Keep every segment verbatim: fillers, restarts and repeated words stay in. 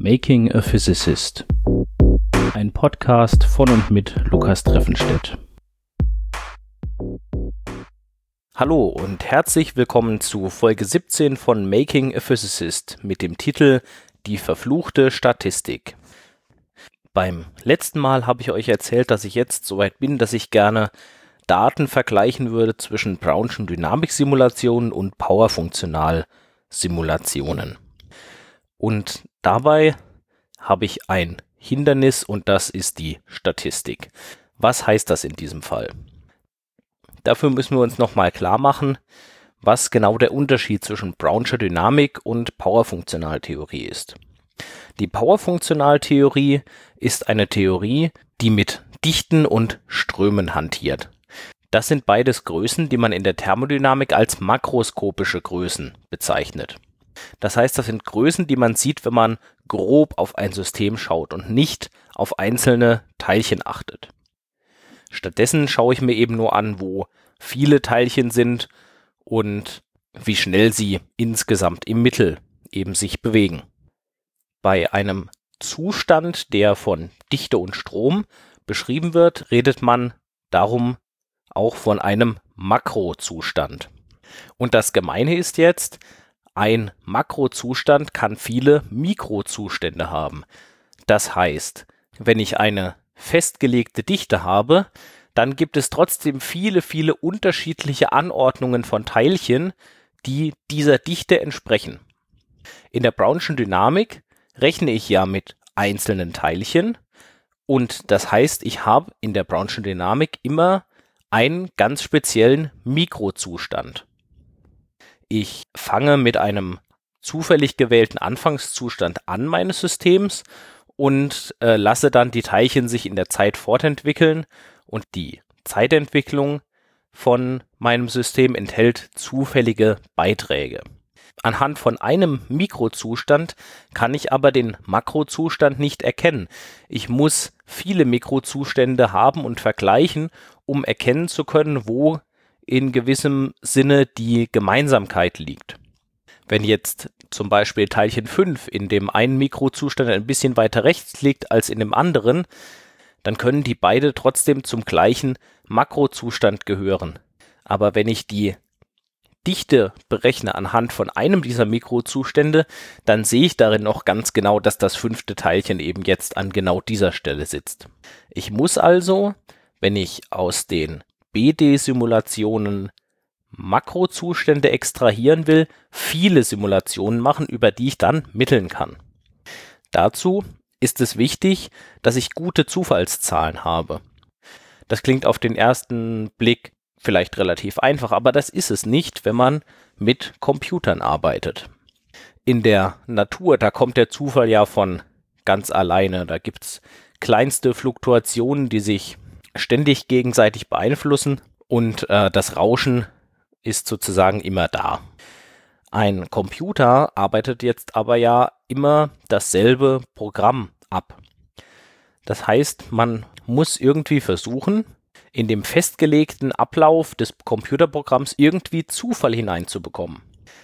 Making a Physicist. Ein Podcast von und mit Lukas Treffenstedt. Hallo und herzlich willkommen zu Folge siebzehn von Making a Physicist mit dem Titel Die verfluchte Statistik. Beim letzten Mal habe ich euch erzählt, dass ich jetzt soweit bin, dass ich gerne Daten vergleichen würde zwischen Brownschen Dynamiksimulationen und Powerfunktionalsimulationen. Und dabei habe ich ein Hindernis und das ist die Statistik. Was heißt das in diesem Fall? Dafür müssen wir uns nochmal klar machen, was genau der Unterschied zwischen Brownscher Dynamik und Powerfunktionaltheorie ist. Die Powerfunktionaltheorie ist eine Theorie, die mit Dichten und Strömen hantiert. Das sind beides Größen, die man in der Thermodynamik als makroskopische Größen bezeichnet. Das heißt, das sind Größen, die man sieht, wenn man grob auf ein System schaut und nicht auf einzelne Teilchen achtet. Stattdessen schaue ich mir eben nur an, wo viele Teilchen sind und wie schnell sie insgesamt im Mittel eben sich bewegen. Bei einem Zustand, der von Dichte und Strom beschrieben wird, redet man darum auch von einem Makrozustand. Und das Gemeine ist jetzt, ein Makrozustand kann viele Mikrozustände haben. Das heißt, wenn ich eine festgelegte Dichte habe, dann gibt es trotzdem viele, viele unterschiedliche Anordnungen von Teilchen, die dieser Dichte entsprechen. In der Brownschen Dynamik rechne ich ja mit einzelnen Teilchen und das heißt, ich habe in der Brownschen Dynamik immer einen ganz speziellen Mikrozustand. Ich fange mit einem zufällig gewählten Anfangszustand an meines Systems und äh, lasse dann die Teilchen sich in der Zeit fortentwickeln und die Zeitentwicklung von meinem System enthält zufällige Beiträge. Anhand von einem Mikrozustand kann ich aber den Makrozustand nicht erkennen. Ich muss viele Mikrozustände haben und vergleichen, um erkennen zu können, wo in gewissem Sinne die Gemeinsamkeit liegt. Wenn jetzt zum Beispiel Teilchen fünf in dem einen Mikrozustand ein bisschen weiter rechts liegt als in dem anderen, dann können die beide trotzdem zum gleichen Makrozustand gehören. Aber wenn ich die Dichte berechne anhand von einem dieser Mikrozustände, dann sehe ich darin noch ganz genau, dass das fünfte Teilchen eben jetzt an genau dieser Stelle sitzt. Ich muss also, wenn ich aus den B D-Simulationen Makrozustände extrahieren will, viele Simulationen machen, über die ich dann mitteln kann. Dazu ist es wichtig, dass ich gute Zufallszahlen habe. Das klingt auf den ersten Blick vielleicht relativ einfach, aber das ist es nicht, wenn man mit Computern arbeitet. In der Natur, da kommt der Zufall ja von ganz alleine. Da gibt es kleinste Fluktuationen, die sich ständig gegenseitig beeinflussen und äh, das Rauschen ist sozusagen immer da. Ein Computer arbeitet jetzt aber ja immer dasselbe Programm ab. Das heißt, man muss irgendwie versuchen, in dem festgelegten Ablauf des Computerprogramms irgendwie Zufall hineinzubekommen.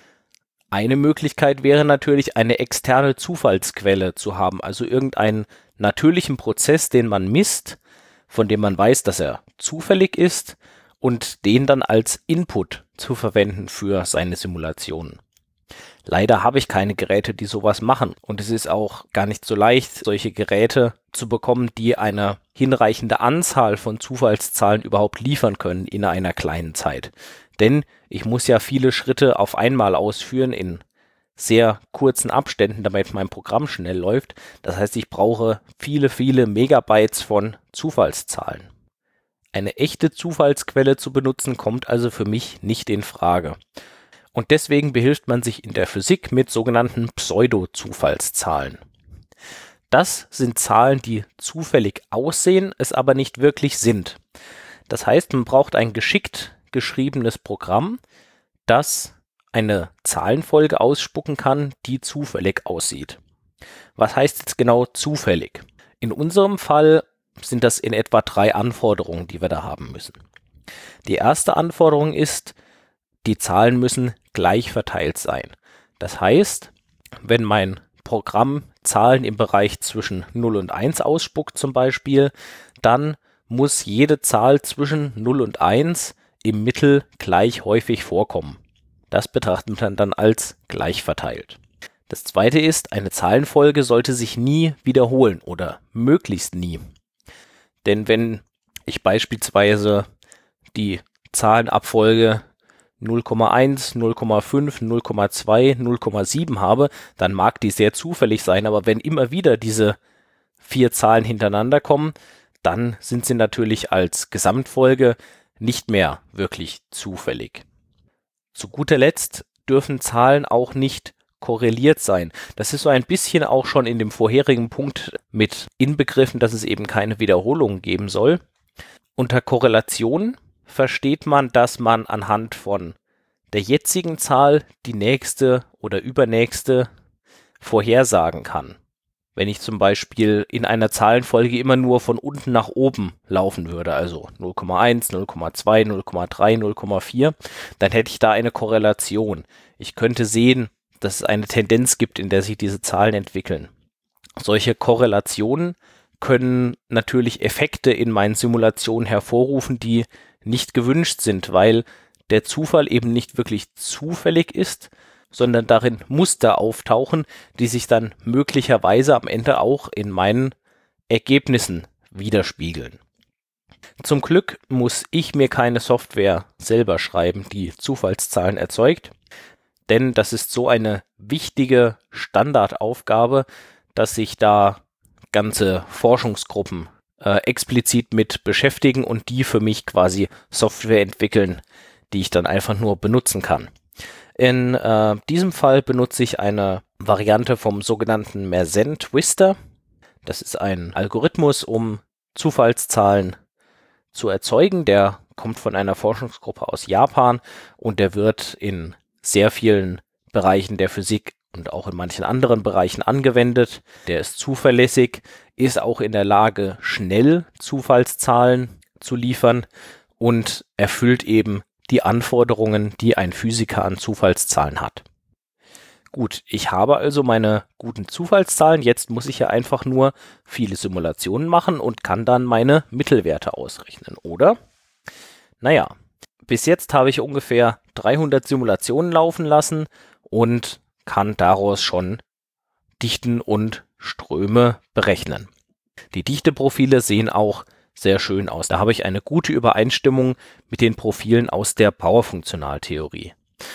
Eine Möglichkeit wäre natürlich, eine externe Zufallsquelle zu haben, also irgendeinen natürlichen Prozess, den man misst, von dem man weiß, dass er zufällig ist und den dann als Input zu verwenden für seine Simulationen. Leider habe ich keine Geräte, die sowas machen und es ist auch gar nicht so leicht, solche Geräte zu bekommen, die eine hinreichende Anzahl von Zufallszahlen überhaupt liefern können in einer kleinen Zeit. Denn ich muss ja viele Schritte auf einmal ausführen in sehr kurzen Abständen, damit mein Programm schnell läuft. Das heißt, ich brauche viele, viele Megabytes von Zufallszahlen. Eine echte Zufallsquelle zu benutzen, kommt also für mich nicht in Frage. Und deswegen behilft man sich in der Physik mit sogenannten Pseudo-Zufallszahlen. Das sind Zahlen, die zufällig aussehen, es aber nicht wirklich sind. Das heißt, man braucht ein geschickt geschriebenes Programm, das eine Zahlenfolge ausspucken kann, die zufällig aussieht. Was heißt jetzt genau zufällig? In unserem Fall sind das in etwa drei Anforderungen, die wir da haben müssen. Die erste Anforderung ist, die Zahlen müssen gleich verteilt sein. Das heißt, wenn mein Programm Zahlen im Bereich zwischen null und eins ausspuckt zum Beispiel, dann muss jede Zahl zwischen null und eins im Mittel gleich häufig vorkommen. Das betrachtet man dann als gleich verteilt. Das zweite ist, eine Zahlenfolge sollte sich nie wiederholen oder möglichst nie. Denn wenn ich beispielsweise die Zahlenabfolge null Komma eins, null Komma fünf, null Komma zwei, null Komma sieben habe, dann mag die sehr zufällig sein, aber wenn immer wieder diese vier Zahlen hintereinander kommen, dann sind sie natürlich als Gesamtfolge nicht mehr wirklich zufällig. Zu guter Letzt dürfen Zahlen auch nicht korreliert sein. Das ist so ein bisschen auch schon in dem vorherigen Punkt mit inbegriffen, dass es eben keine Wiederholung geben soll. Unter Korrelation versteht man, dass man anhand von der jetzigen Zahl die nächste oder übernächste vorhersagen kann. Wenn ich zum Beispiel in einer Zahlenfolge immer nur von unten nach oben laufen würde, also null Komma eins, null Komma zwei, null Komma drei, null Komma vier, dann hätte ich da eine Korrelation. Ich könnte sehen, dass es eine Tendenz gibt, in der sich diese Zahlen entwickeln. Solche Korrelationen können natürlich Effekte in meinen Simulationen hervorrufen, die nicht gewünscht sind, weil der Zufall eben nicht wirklich zufällig ist, sondern darin Muster auftauchen, die sich dann möglicherweise am Ende auch in meinen Ergebnissen widerspiegeln. Zum Glück muss ich mir keine Software selber schreiben, die Zufallszahlen erzeugt, denn das ist so eine wichtige Standardaufgabe, dass sich da ganze Forschungsgruppen äh, explizit mit beschäftigen und die für mich quasi Software entwickeln, die ich dann einfach nur benutzen kann. In äh, diesem Fall benutze ich eine Variante vom sogenannten Mersenne Twister. Das ist ein Algorithmus, um Zufallszahlen zu erzeugen. Der kommt von einer Forschungsgruppe aus Japan und der wird in sehr vielen Bereichen der Physik und auch in manchen anderen Bereichen angewendet. Der ist zuverlässig, ist auch in der Lage, schnell Zufallszahlen zu liefern und erfüllt eben die Anforderungen, die ein Physiker an Zufallszahlen hat. Gut, ich habe also meine guten Zufallszahlen, jetzt muss ich ja einfach nur viele Simulationen machen und kann dann meine Mittelwerte ausrechnen, oder? Naja, bis jetzt habe ich ungefähr dreihundert Simulationen laufen lassen und kann daraus schon Dichten und Ströme berechnen. Die Dichteprofile sehen auch sehr schön aus. Da habe ich eine gute Übereinstimmung mit den Profilen aus der Powerfunktionaltheorie.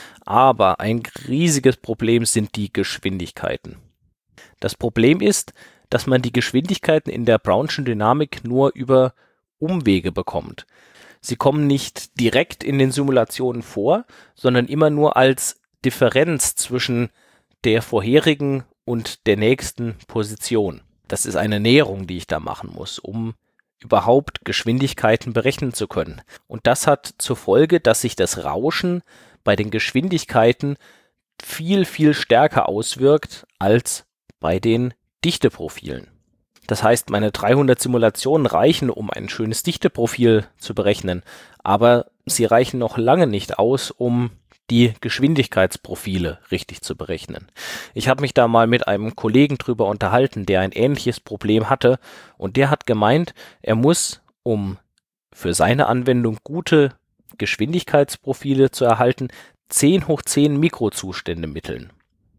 Aber ein riesiges Problem sind die Geschwindigkeiten. Das Problem ist, dass man die Geschwindigkeiten in der Brownschen Dynamik nur über Umwege bekommt. Sie kommen nicht direkt in den Simulationen vor, sondern immer nur als Differenz zwischen der vorherigen und der nächsten Position. Das ist eine Näherung, die ich da machen muss, um überhaupt Geschwindigkeiten berechnen zu können. Und das hat zur Folge, dass sich das Rauschen bei den Geschwindigkeiten viel, viel stärker auswirkt als bei den Dichteprofilen. Das heißt, meine dreihundert Simulationen reichen, um ein schönes Dichteprofil zu berechnen, aber sie reichen noch lange nicht aus, um die Geschwindigkeitsprofile richtig zu berechnen. Ich habe mich da mal mit einem Kollegen drüber unterhalten, der ein ähnliches Problem hatte, und der hat gemeint, er muss, um für seine Anwendung gute Geschwindigkeitsprofile zu erhalten, zehn hoch zehn Mikrozustände mitteln.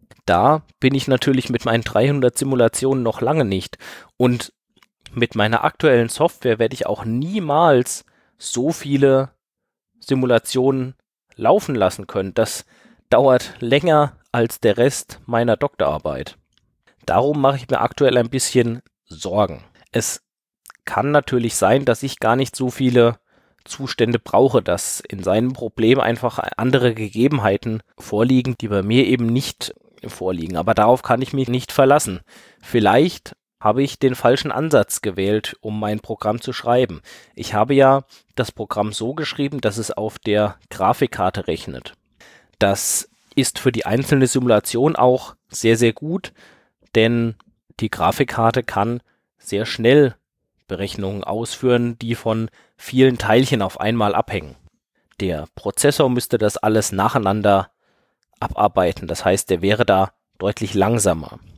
Da bin ich natürlich mit meinen dreihundert Simulationen noch lange nicht, und mit meiner aktuellen Software werde ich auch niemals so viele Simulationen laufen lassen können. Das dauert länger als der Rest meiner Doktorarbeit. Darum mache ich mir aktuell ein bisschen Sorgen. Es kann natürlich sein, dass ich gar nicht so viele Zustände brauche, dass in seinem Problem einfach andere Gegebenheiten vorliegen, die bei mir eben nicht vorliegen. Aber darauf kann ich mich nicht verlassen. Vielleicht habe ich den falschen Ansatz gewählt, um mein Programm zu schreiben. Ich habe ja das Programm so geschrieben, dass es auf der Grafikkarte rechnet. Das ist für die einzelne Simulation auch sehr, sehr gut, denn die Grafikkarte kann sehr schnell Berechnungen ausführen, die von vielen Teilchen auf einmal abhängen. Der Prozessor müsste das alles nacheinander abarbeiten. Das heißt, der wäre da deutlich langsamer.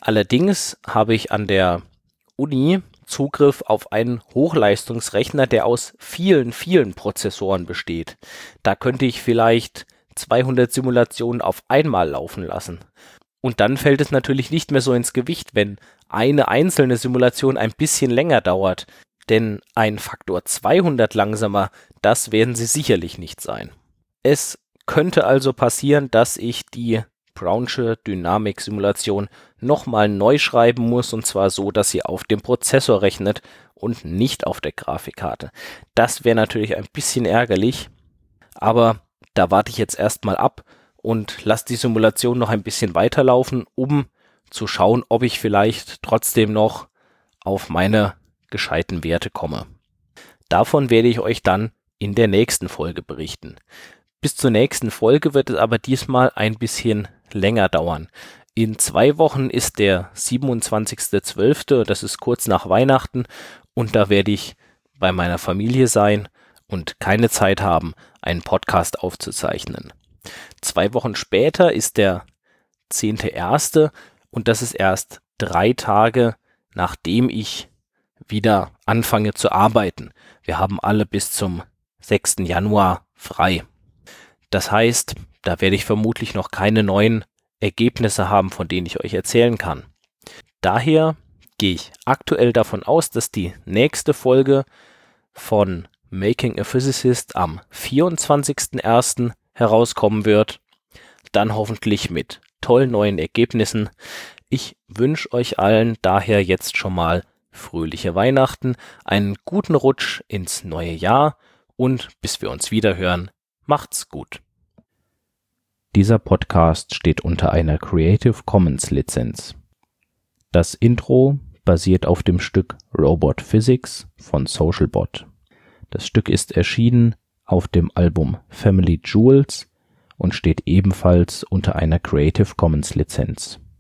Allerdings habe ich an der Uni Zugriff auf einen Hochleistungsrechner, der aus vielen, vielen Prozessoren besteht. Da könnte ich vielleicht zweihundert Simulationen auf einmal laufen lassen. Und dann fällt es natürlich nicht mehr so ins Gewicht, wenn eine einzelne Simulation ein bisschen länger dauert. Denn ein Faktor zweihundert langsamer, das werden sie sicherlich nicht sein. Es könnte also passieren, dass ich die Brownsche Dynamik-Simulation nochmal neu schreiben muss, und zwar so, dass sie auf dem Prozessor rechnet und nicht auf der Grafikkarte. Das wäre natürlich ein bisschen ärgerlich, aber da warte ich jetzt erstmal ab und lasse die Simulation noch ein bisschen weiterlaufen, um zu schauen, ob ich vielleicht trotzdem noch auf meine gescheiten Werte komme. Davon werde ich euch dann in der nächsten Folge berichten. Bis zur nächsten Folge wird es aber diesmal ein bisschen länger dauern. In zwei Wochen ist der siebenundzwanzigster zwölfter, das ist kurz nach Weihnachten, und da werde ich bei meiner Familie sein und keine Zeit haben, einen Podcast aufzuzeichnen. Zwei Wochen später ist der zehnter erster und das ist erst drei Tage, nachdem ich wieder anfange zu arbeiten. Wir haben alle bis zum sechsten Januar frei. Das heißt, da werde ich vermutlich noch keine neuen Ergebnisse haben, von denen ich euch erzählen kann. Daher gehe ich aktuell davon aus, dass die nächste Folge von Making a Physicist am vierundzwanzigsten ersten herauskommen wird. Dann hoffentlich mit tollen neuen Ergebnissen. Ich wünsche euch allen daher jetzt schon mal fröhliche Weihnachten, einen guten Rutsch ins neue Jahr und bis wir uns wieder hören, macht's gut. Dieser Podcast steht unter einer Creative Commons Lizenz. Das Intro basiert auf dem Stück Robot Physics von Socialbot. Das Stück ist erschienen auf dem Album Family Jewels und steht ebenfalls unter einer Creative Commons Lizenz.